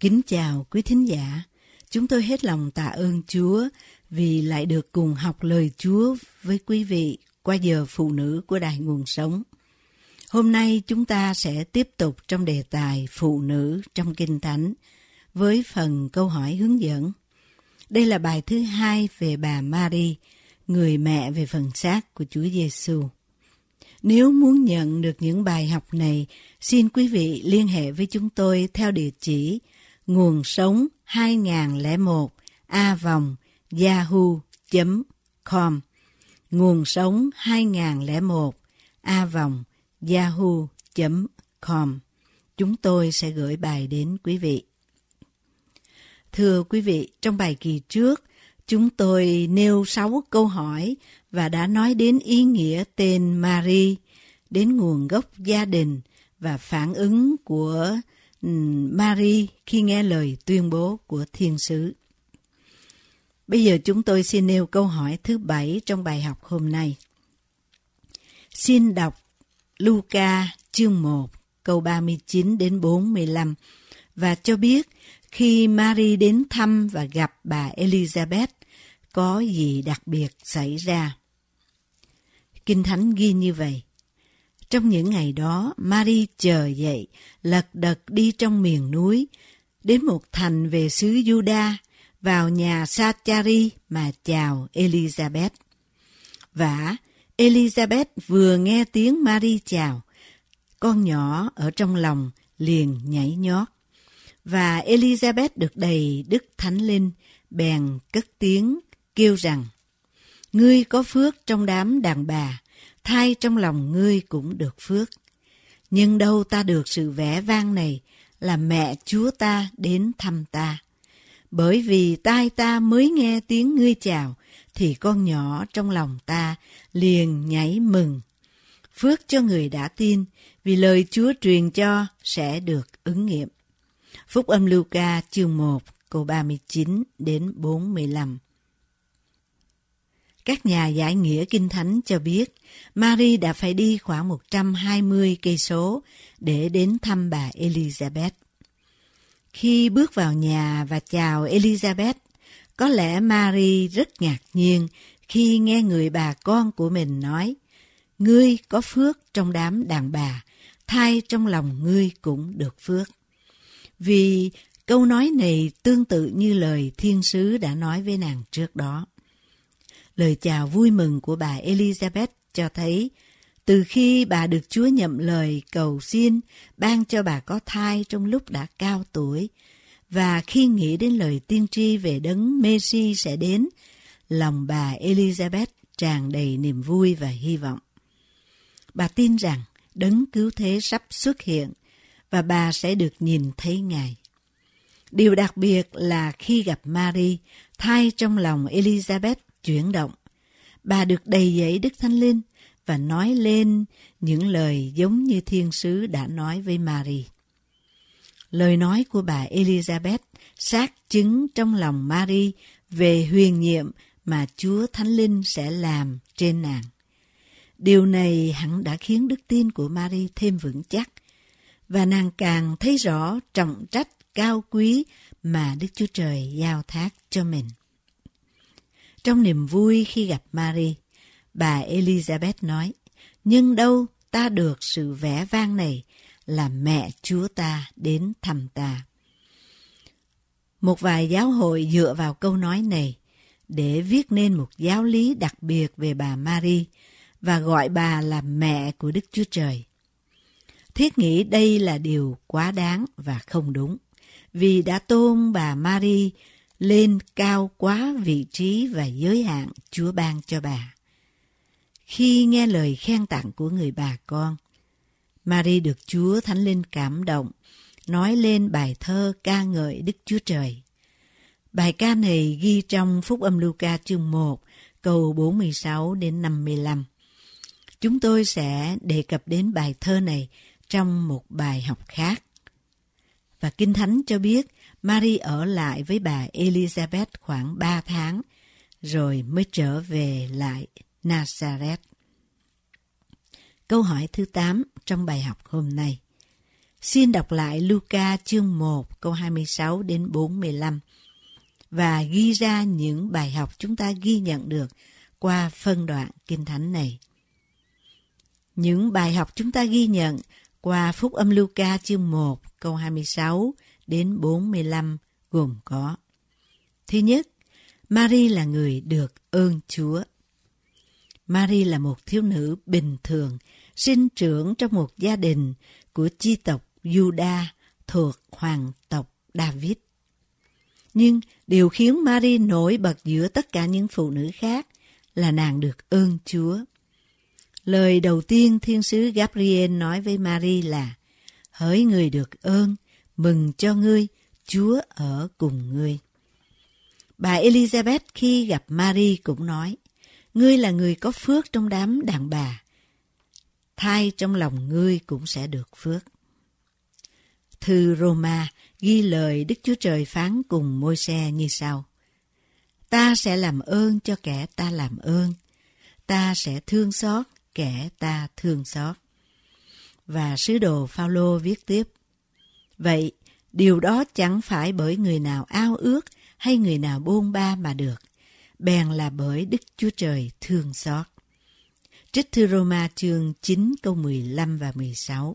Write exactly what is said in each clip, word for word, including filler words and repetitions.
Kính chào quý thính giả, chúng tôi hết lòng tạ ơn Chúa vì lại được cùng học lời Chúa với quý vị qua giờ phụ nữ của Đài Nguồn Sống. Hôm nay chúng ta sẽ tiếp tục trong đề tài phụ nữ trong Kinh Thánh với phần câu hỏi hướng dẫn. Đây là bài thứ hai về bà Mary, người mẹ về phần xác của Chúa Giêsu. Nếu muốn nhận được những bài học này, xin quý vị liên hệ với chúng tôi theo địa chỉ nguồn sống hai không không một a vòng yahoo chấm com, nguồn sống hai không không một a vòng yahoo chấm com. Chúng tôi sẽ gửi bài đến quý vị. Thưa quý vị, trong bài kỳ trước, chúng tôi nêu sáu câu hỏi và đã nói đến ý nghĩa tên Mary, đến nguồn gốc gia đình và phản ứng của Mary khi nghe lời tuyên bố của thiên sứ. Bây giờ chúng tôi xin nêu câu hỏi thứ bảy trong bài học hôm nay. Xin đọc Luca chương một câu ba mươi chín đến bốn mươi lăm và cho biết khi Mary đến thăm và gặp bà Elizabeth có gì đặc biệt xảy ra. Kinh Thánh ghi như vậy. Trong những ngày đó, Mary chờ dậy, lật đật đi trong miền núi, đến một thành về xứ Juda, vào nhà Sa-cha-ri mà chào Elizabeth. Và Elizabeth vừa nghe tiếng Mary chào, con nhỏ ở trong lòng liền nhảy nhót. Và Elizabeth được đầy Đức Thánh Linh, bèn cất tiếng kêu rằng: Ngươi có phước trong đám đàn bà, thai trong lòng ngươi cũng được phước. Nhưng đâu ta được sự vẻ vang này là mẹ Chúa ta đến thăm ta. Bởi vì tai ta mới nghe tiếng ngươi chào, thì con nhỏ trong lòng ta liền nhảy mừng. Phước cho người đã tin, vì lời Chúa truyền cho sẽ được ứng nghiệm. Phúc âm Luca chương một câu ba mươi chín đến bốn mươi lăm. Các nhà giải nghĩa Kinh Thánh cho biết Mary đã phải đi khoảng một trăm hai mươi cây số để đến thăm bà Elizabeth. Khi bước vào nhà và chào Elizabeth, có lẽ Mary rất ngạc nhiên khi nghe người bà con của mình nói: Ngươi có phước trong đám đàn bà, thai trong lòng ngươi cũng được phước. Vì câu nói này tương tự như lời thiên sứ đã nói với nàng trước đó. Lời chào vui mừng của bà Elizabeth cho thấy từ khi bà được Chúa nhậm lời cầu xin ban cho bà có thai trong lúc đã cao tuổi, và khi nghĩ đến lời tiên tri về đấng Messi sẽ đến, lòng bà Elizabeth tràn đầy niềm vui và hy vọng. Bà tin rằng đấng cứu thế sắp xuất hiện và bà sẽ được nhìn thấy Ngài. Điều đặc biệt là khi gặp Mary, thai trong lòng Elizabeth chuyển động. Bà được đầy dẫy Đức Thánh Linh và nói lên những lời giống như thiên sứ đã nói với Mary. Lời nói của bà Elizabeth xác chứng trong lòng Mary về huyền nhiệm mà Chúa Thánh Linh sẽ làm trên nàng. Điều này hẳn đã khiến đức tin của Mary thêm vững chắc, và nàng càng thấy rõ trọng trách cao quý mà Đức Chúa Trời giao thác cho mình. Trong niềm vui khi gặp Mary, bà Elizabeth nói: Nhưng đâu ta được sự vẻ vang này là mẹ Chúa ta đến thăm ta. Một vài giáo hội dựa vào câu nói này để viết nên một giáo lý đặc biệt về bà Mary và gọi bà là mẹ của Đức Chúa Trời. Thiết nghĩ đây là điều quá đáng và không đúng, vì đã tôn bà Mary lên cao quá vị trí và giới hạn Chúa ban cho bà. Khi nghe lời khen tặng của người bà con, Mary được Chúa Thánh Linh cảm động, nói lên bài thơ ca ngợi Đức Chúa Trời. Bài ca này ghi trong Phúc âm Luca chương một, câu bốn mươi sáu đến năm mươi lăm. Chúng tôi sẽ đề cập đến bài thơ này trong một bài học khác. Và Kinh Thánh cho biết Mary ở lại với bà Elizabeth khoảng ba tháng, rồi mới trở về lại Nazareth. Câu hỏi thứ tám trong bài học hôm nay. Xin đọc lại Luca chương một câu hai mươi sáu đến bốn mươi lăm và ghi ra những bài học chúng ta ghi nhận được qua phân đoạn Kinh Thánh này. Những bài học chúng ta ghi nhận qua Phúc âm Luca chương một câu hai mươi sáu đến bốn mươi lăm gồm có: thứ nhất, Mary là người được ơn Chúa. Mary là một thiếu nữ bình thường, sinh trưởng trong một gia đình của chi tộc Juda thuộc hoàng tộc David. Nhưng điều khiến Mary nổi bật giữa tất cả những phụ nữ khác là nàng được ơn Chúa. Lời đầu tiên thiên sứ Gabriel nói với Mary là: hỡi người được ơn, mừng cho ngươi, Chúa ở cùng ngươi. Bà Elizabeth khi gặp Mary cũng nói: ngươi là người có phước trong đám đàn bà, thai trong lòng ngươi cũng sẽ được phước. Thư Roma ghi lời Đức Chúa Trời phán cùng Môi-se như sau: ta sẽ làm ơn cho kẻ ta làm ơn, ta sẽ thương xót kẻ ta thương xót. Và sứ đồ Phao-lô viết tiếp: vậy điều đó chẳng phải bởi người nào ao ước hay người nào bôn ba mà được, bèn là bởi Đức Chúa Trời thương xót. Trích thư Roma chương chín câu mười lăm và mười sáu.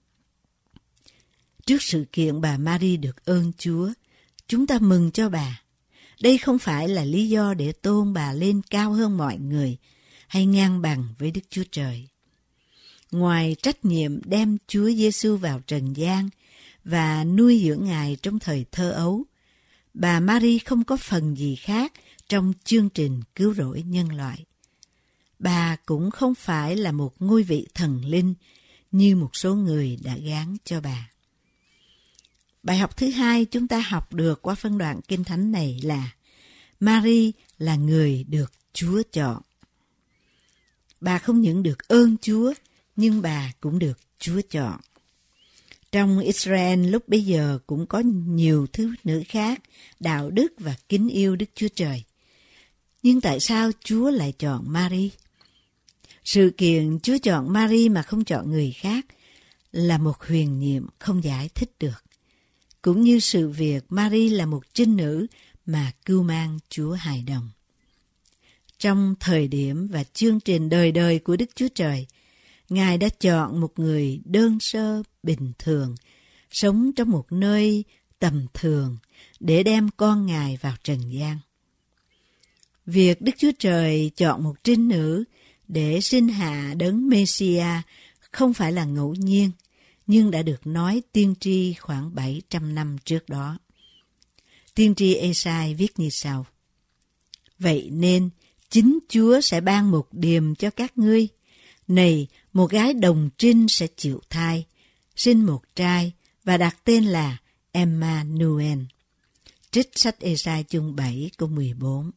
Trước sự kiện bà Mary được ơn Chúa, chúng ta mừng cho bà. Đây không phải là lý do để tôn bà lên cao hơn mọi người hay ngang bằng với Đức Chúa Trời. Ngoài trách nhiệm đem Chúa Giêsu vào trần gian và nuôi dưỡng Ngài trong thời thơ ấu, bà Mary không có phần gì khác trong chương trình cứu rỗi nhân loại. Bà cũng không phải là một ngôi vị thần linh như một số người đã gán cho bà. Bài học thứ hai chúng ta học được qua phân đoạn Kinh Thánh này là Mary là người được Chúa chọn. Bà không những được ơn Chúa, nhưng bà cũng được Chúa chọn. Trong Israel lúc bấy giờ cũng có nhiều thứ nữ khác, đạo đức và kính yêu Đức Chúa Trời. Nhưng tại sao Chúa lại chọn Mary? Sự kiện Chúa chọn Mary mà không chọn người khác là một huyền nhiệm không giải thích được. Cũng như sự việc Mary là một trinh nữ mà cưu mang Chúa hài đồng. Trong thời điểm và chương trình đời đời của Đức Chúa Trời, Ngài đã chọn một người đơn sơ, bình thường, sống trong một nơi tầm thường để đem con Ngài vào trần gian. Việc Đức Chúa Trời chọn một trinh nữ để sinh hạ đấng Mê-si-a không phải là ngẫu nhiên, nhưng đã được nói tiên tri khoảng bảy trăm năm trước đó. Tiên tri Ê-sai viết như sau: vậy nên chính Chúa sẽ ban một điềm cho các ngươi. Này, một gái đồng trinh sẽ chịu thai, sinh một trai và đặt tên là Emmanuel. Trích sách Ê-sai chương bảy câu mười bốn.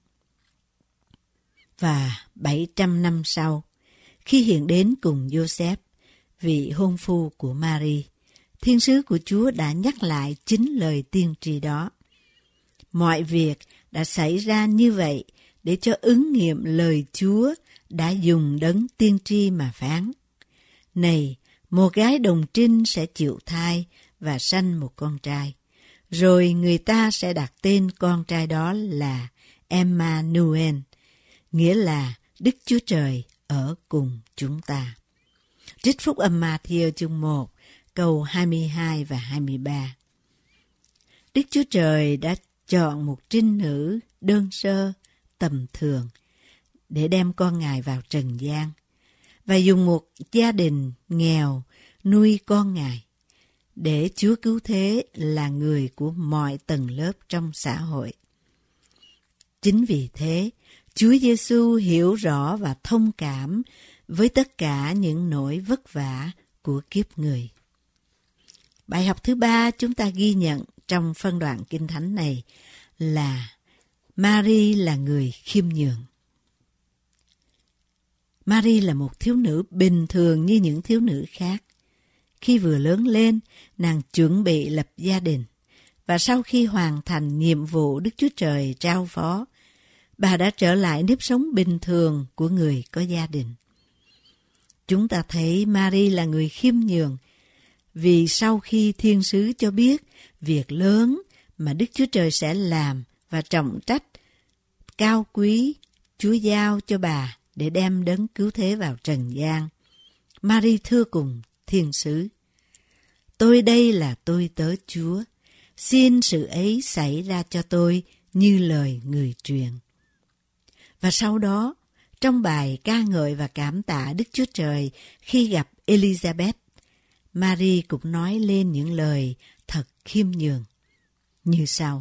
Và bảy trăm năm sau, khi hiện đến cùng Giô-xép, vị hôn phu của Mary, thiên sứ của Chúa đã nhắc lại chính lời tiên tri đó. Mọi việc đã xảy ra như vậy để cho ứng nghiệm lời Chúa đã dùng đấng tiên tri mà phán: này, một gái đồng trinh sẽ chịu thai và sanh một con trai, rồi người ta sẽ đặt tên con trai đó là Emmanuel, nghĩa là Đức Chúa Trời ở cùng chúng ta. Trích phúc âm Ma-thi-ơ chương một, câu hai mươi hai và hai mươi ba. Đức Chúa Trời đã chọn một trinh nữ đơn sơ, tầm thường để đem con Ngài vào trần gian và dùng một gia đình nghèo nuôi con Ngài, để Chúa cứu thế là người của mọi tầng lớp trong xã hội. Chính vì thế, Chúa Giêsu hiểu rõ và thông cảm với tất cả những nỗi vất vả của kiếp người. Bài học thứ ba chúng ta ghi nhận trong phân đoạn Kinh Thánh này là Mary là người khiêm nhường. Mary là một thiếu nữ bình thường như những thiếu nữ khác. Khi vừa lớn lên, nàng chuẩn bị lập gia đình, và sau khi hoàn thành nhiệm vụ Đức Chúa Trời trao phó, bà đã trở lại nếp sống bình thường của người có gia đình. Chúng ta thấy Mary là người khiêm nhường, Vì sau khi thiên sứ cho biết việc lớn mà Đức Chúa Trời sẽ làm và trọng trách cao quý Chúa giao cho bà để đem đấng cứu thế vào trần gian, Mary thưa cùng thiên sứ: Tôi đây là tôi tớ Chúa, xin sự ấy xảy ra cho tôi như lời người truyền. Và sau đó, trong bài ca ngợi và cảm tạ Đức Chúa Trời khi gặp Elizabeth, Mary cũng nói lên những lời thật khiêm nhường như sau: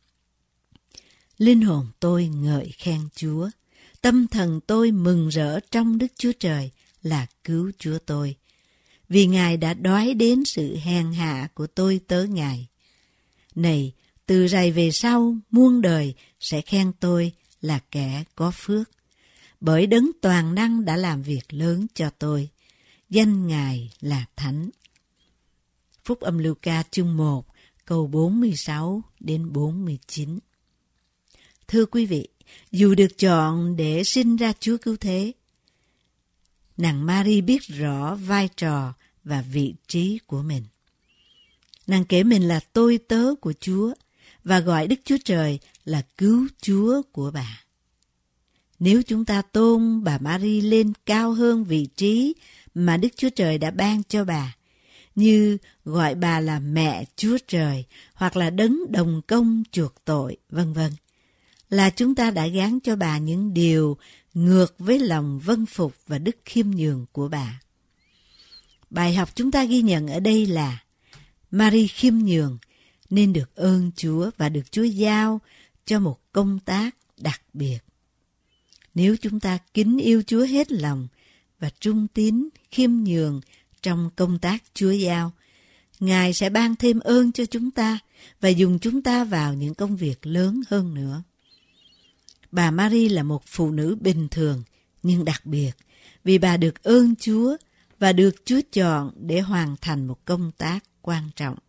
Linh hồn tôi ngợi khen Chúa, tâm thần tôi mừng rỡ trong Đức Chúa Trời là cứu Chúa tôi, vì Ngài đã đoái đến sự hèn hạ của tôi tớ Ngài. Này, từ rày về sau, muôn đời sẽ khen tôi là kẻ có phước, bởi đấng toàn năng đã làm việc lớn cho tôi, danh Ngài là Thánh. Phúc âm Luca chương một, câu bốn mươi sáu đến bốn mươi chín. Thưa quý vị, dù được chọn để sinh ra Chúa cứu thế, nàng Mary biết rõ vai trò và vị trí của mình. Nàng kể mình là tôi tớ của Chúa và gọi Đức Chúa Trời là cứu Chúa của bà. Nếu chúng ta tôn bà Mary lên cao hơn vị trí mà Đức Chúa Trời đã ban cho bà, như gọi bà là mẹ Chúa Trời hoặc là đấng đồng công chuộc tội, vân vân, là chúng ta đã gán cho bà những điều ngược với lòng vâng phục và đức khiêm nhường của bà. Bài học chúng ta ghi nhận ở đây là Mary khiêm nhường nên được ơn Chúa và được Chúa giao cho một công tác đặc biệt. Nếu chúng ta kính yêu Chúa hết lòng và trung tín khiêm nhường trong công tác Chúa giao, Ngài sẽ ban thêm ơn cho chúng ta và dùng chúng ta vào những công việc lớn hơn nữa. Bà Mary là một phụ nữ bình thường nhưng đặc biệt vì bà được ơn Chúa và được Chúa chọn để hoàn thành một công tác quan trọng.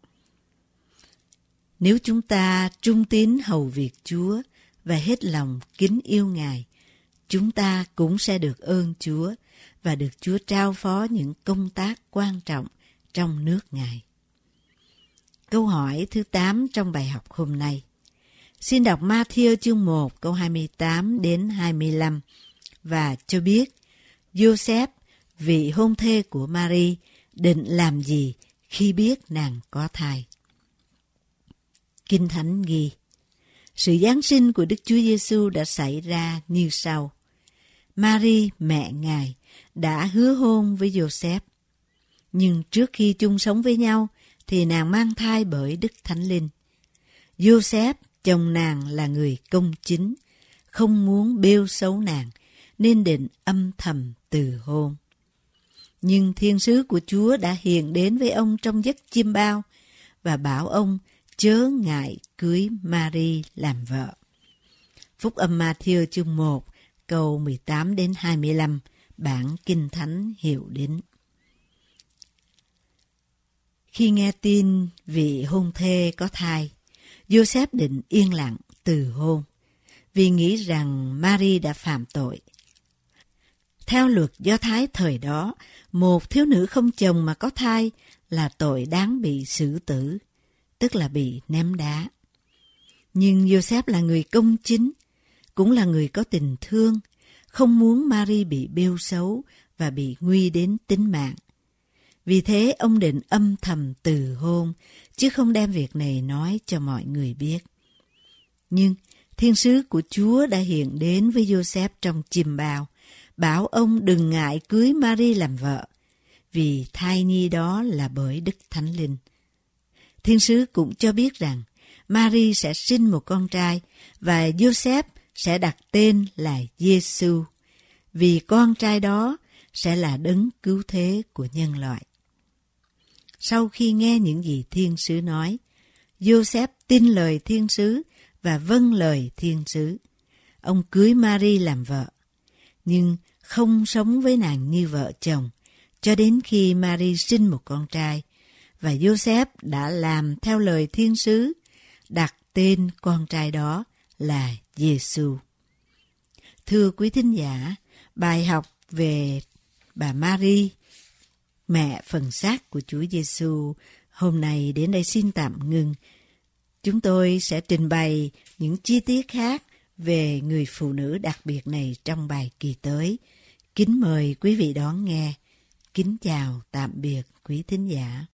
Nếu chúng ta trung tín hầu việc Chúa và hết lòng kính yêu Ngài, chúng ta cũng sẽ được ơn Chúa và được Chúa trao phó những công tác quan trọng trong nước Ngài. Câu hỏi thứ tám trong bài học hôm nay. Xin đọc Ma-thi-ơ chương một câu hai mươi tám đến hai mươi lăm và cho biết Giô-xép, vị hôn thê của Mary, định làm gì khi biết nàng có thai. Kinh Thánh ghi: Sự giáng sinh của Đức Chúa Giêsu đã xảy ra như sau. Mary, mẹ Ngài, đã hứa hôn với Giô-xép. Nhưng trước khi chung sống với nhau, thì nàng mang thai bởi Đức Thánh Linh. Giô-xép, chồng nàng là người công chính, không muốn bêu xấu nàng, nên định âm thầm từ hôn. Nhưng thiên sứ của Chúa đã hiện đến với ông trong giấc chiêm bao và bảo ông chớ ngại cưới Mary làm vợ. Phúc âm Ma-thi-ơ chương một, câu mười tám đến hai mươi lăm, bản Kinh Thánh hiệu đính. Khi nghe tin vị hôn thê có thai, Giô-xép định yên lặng từ hôn, vì nghĩ rằng Mary đã phạm tội. Theo luật Do Thái thời đó, một thiếu nữ không chồng mà có thai là tội đáng bị xử tử, tức là bị ném đá. Nhưng Giô-xép là người công chính, cũng là người có tình thương, không muốn Mary bị bêu xấu và bị nguy đến tính mạng. Vì thế ông định âm thầm từ hôn, chứ không đem việc này nói cho mọi người biết. Nhưng thiên sứ của Chúa đã hiện đến với Giô-xép trong chiêm bao, bảo ông đừng ngại cưới Mary làm vợ, vì thai nhi đó là bởi Đức Thánh Linh. Thiên sứ cũng cho biết rằng Mary sẽ sinh một con trai và Giô-xép sẽ đặt tên là Giê-xu, vì con trai đó sẽ là đấng cứu thế của nhân loại. Sau khi nghe những gì thiên sứ nói, Giô-xép tin lời thiên sứ và vâng lời thiên sứ. Ông cưới Mary làm vợ, nhưng không sống với nàng như vợ chồng, cho đến khi Mary sinh một con trai, và Giô-xép đã làm theo lời thiên sứ, đặt tên con trai đó là Giê-xu. Thưa quý thính giả, bài học về bà Mary mẹ phần xác của Chúa Giêsu hôm nay đến đây xin tạm ngưng. Chúng tôi sẽ trình bày những chi tiết khác về người phụ nữ đặc biệt này trong bài kỳ tới. Kính mời quý vị đón nghe. Kính chào tạm biệt quý thính giả.